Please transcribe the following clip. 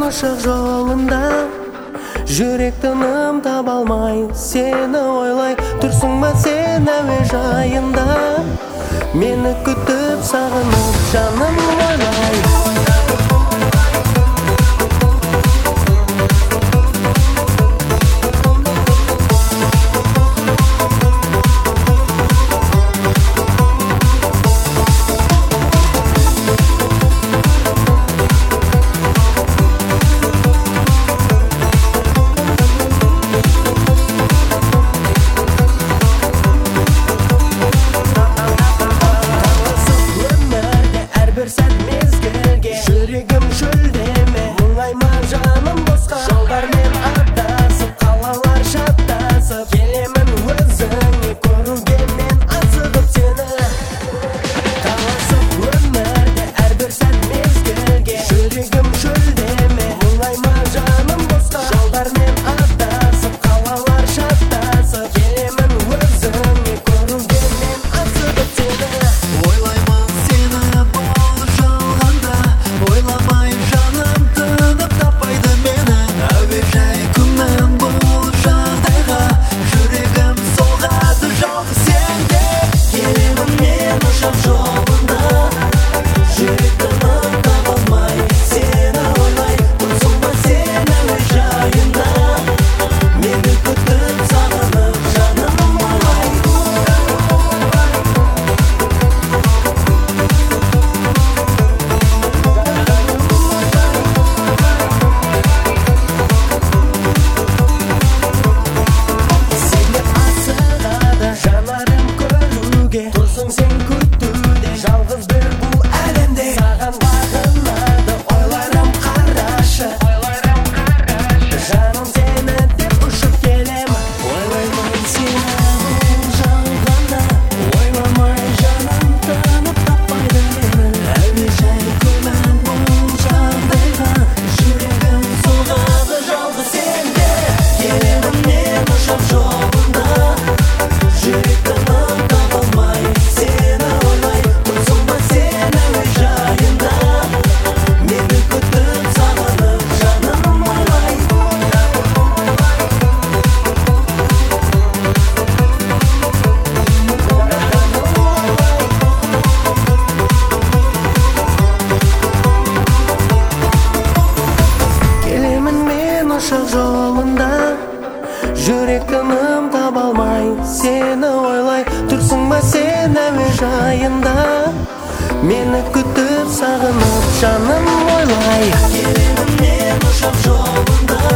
ашық жолында жүрек тыным таба алмай сені ойлай тұрсың ба сен әуежайында мені күтіп сағынып жаным ойлай жүрегім шөлдеме мұңайма жаным босқа жолдармен адасып қалалар шаттасып келемін өзіңе көруге мен асығып сені таласып өмірде әрбір сәт мезгілге жүрегім шөлдеме мұңайма жаным босқа жолдармен адасып қалалар шаттасып келемін өзіңе көруге мен асығып сені ойлаймын сені бұл жалғанда ойламай жаным тынып таппайды мені әуежай күннен бұл жағдайға жүрегім соғады жалғыз сенде келемін мен ұшақ жолында жүрек тыным таба алмай сені ойлай тұрсың ба сен әуежайында мені күтіп сағынып жаным ойлай сені асығады жанарым көруге тұрсың сен күтуде жалғыз бір бұл әлемде саған бағынады ойларым қарашы жаным сені деп ұшып келемін ойлаймын сені бұл жалғанда ойламай жаным тынып таппайды мені әуежай күмән бұл жағдайға жүрегім соғады жалғыз сенде келемін мен ұшақ жолында жүрек тыным таба алмай сені ойлай тұрсың ба сен әуежайында мені күтіп сағынып жаным ойлай келемін мен ұшақ жолында жүрек тыным таба алмай сені ойлай тұрсың ба сен әуежайында мені күтіп сағынып жаным ойлай келемін мен ұшақ жолында